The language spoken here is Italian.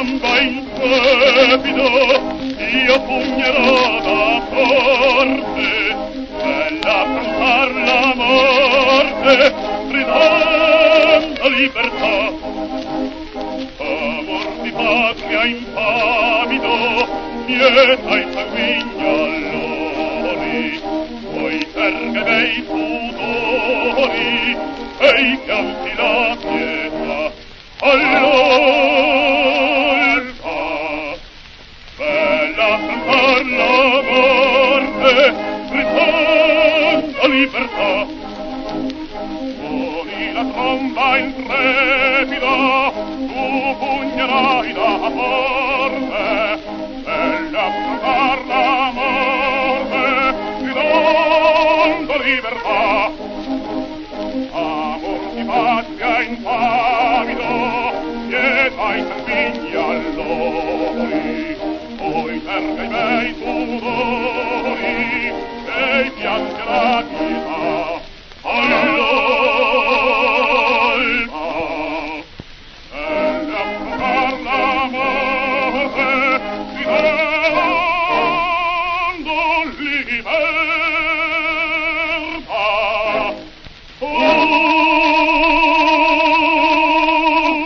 tromba intrepido, io pugnerò da forte, bella affrontar la morte, gridando libertà. Amor di patria impavido, mieta e sanguignallori, poi terga dei pudori, e i pianti la pietà, all'olfa, bella affrontar la morte, gridando libertà. Suoni la tromba intrepida, tu pugnerai da forte, bella affrontar la morte, gridando libertà. Amor di patria impavido, pietà i sanguigni allori, poi terga i bei sudori,